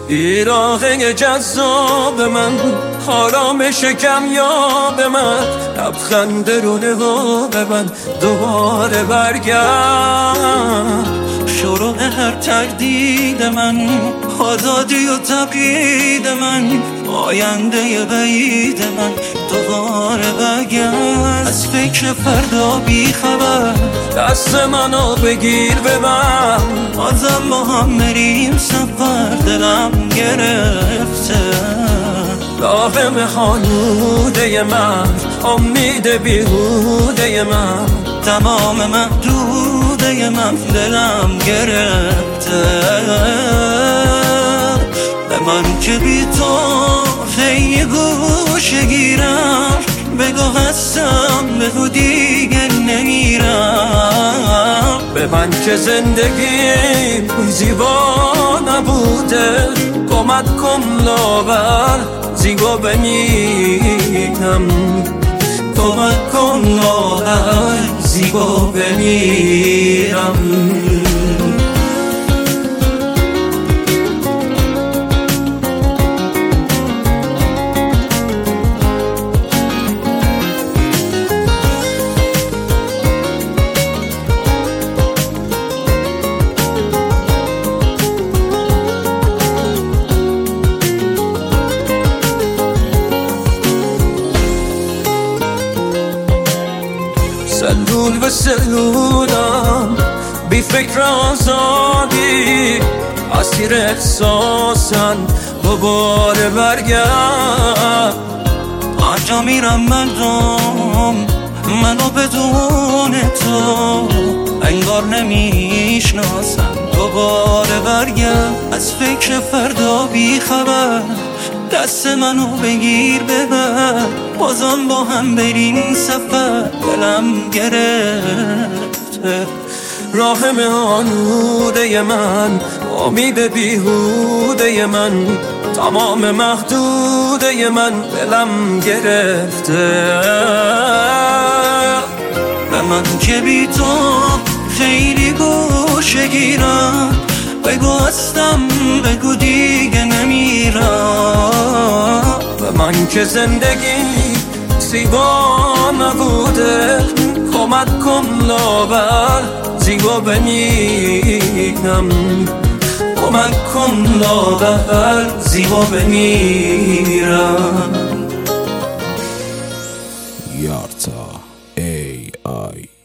ایراغه جذاب من، آرامش کمیاب من، لبخند رو نقاب من، دوباره برگرد. شروع هر تردید من، آزادی و تقیید من، آینده بعید من، دوباره برگرد. از فکر فردا بی خبر، دست منو بگیر ببر، بازم با هم بریم سفر. دلم گرفته راه مخانوده من، امید بیهوده من، تمام محدوده من. دلم گرفته به من که بی تو خیلی گوشه گیرم. بگو هستم، بگو دیگه نمیرم. به من که زندگی زیبا نبوده، کمک کن لاغر زیبا بمیرم. کمک کن لاغر زیبا بمیرم. سلول به سلولم، بی فکر آزادی، اسیر احساسن، دوباره برگرد. هر جا میرم مردم منو بدون تو انگار نمیشناسن، دوباره برگرد. از فکر فردا بی خبر، دست منو بگیر ببر، بازم با هم بریم سفر. دلم گرفته راه آنوده من، امید بیهوده من، تمام محدوده من. دلم گرفته به من که بی تو خیلی گوشه گیرم. بگو هستم، بگو دیگه نمیرم. به من که زندگی زیبا نبوده، کمک کن لاغر زیبا بمیرم. کمک کن لاغر زیبا بمیرم. یارتا AI